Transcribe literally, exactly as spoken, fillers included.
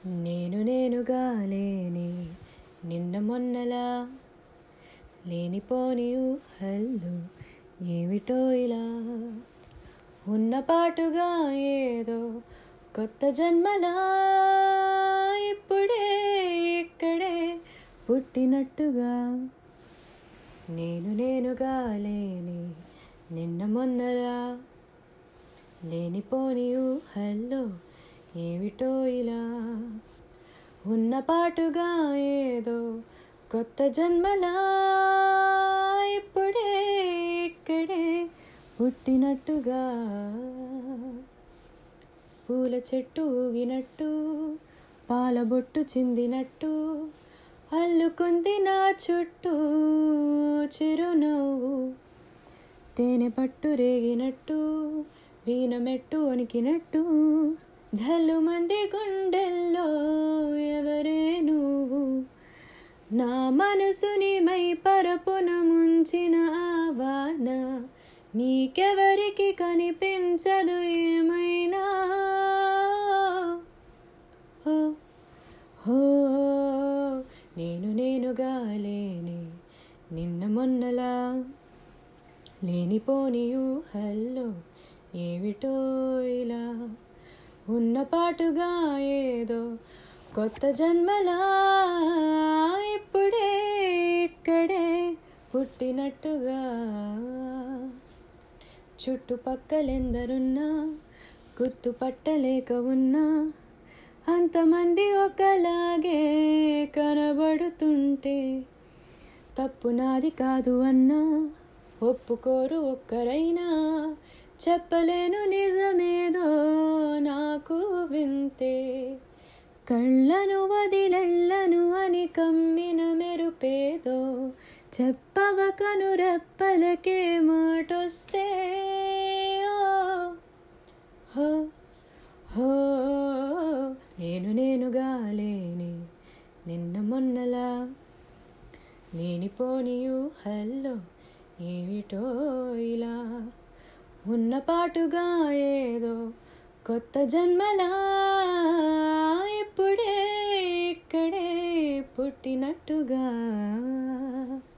నేను నేనుగా లేని నిన్న మొన్నలా లేనిపోని ఊహల్లో ఏమిటో ఇలా ఉన్న పాటుగా ఏదో కొత్త జన్మలా ఇప్పుడే ఇక్కడే పుట్టినట్టుగా నేను నేనుగా లేని నిన్న మొన్నలా లేనిపోని ఊహల్లో ఏమిటో ఇలా ఉన్న పాటుగా ఏదో కొత్త జన్మలా ఇప్పుడే ఇక్కడే పుట్టినట్టుగా పూల చెట్టు ఊగినట్టు పాల బొట్టు చిందినట్టు అల్లుకుంది నా చుట్టూ చిరునవ్వు తేనె పట్టు రేగినట్టు వీణ మెట్టు వణికినట్టు జల్లు మంది గుండెల్లో ఎవరే నువ్వు నా మనసుని మై పరపున ముంచిన ఆవాన నీకెవరికి కనిపించదు ఏమైనా హో హో నేను నేనుగా లేని నిన్న మొన్నలా లేనిపోని ఊహల్లో ఏమిటో ఇలా ఉన్న పాటుగా ఏదో కొత్త జన్మలా ఇప్పుడే ఇక్కడే పుట్టినట్టుగా చుట్టుపక్కలెందరున్నా గుర్తుపట్టలేక ఉన్నా అంతమంది ఒకలాగే కనబడుతుంటే తప్పు నాది కాదు అన్నా ఒప్పుకోరు ఒక్కరైనా చెప్పలేను నిజమేదో నాకు వింతే కళ్ళను వదిలెళ్ళను అని కమ్మిన మెరుపేదో చెప్పవ కనురెప్పలకే మాటొస్తే హో హో నేను నేనుగా లేని నిన్న మొన్నలా లేనిపోని ఊహల్లో ఏమిటో ఇలా ఉన్న పాటుగా ఏదో కొత్త జన్మలా ఇప్పుడే ఇక్కడే పుట్టినట్టుగా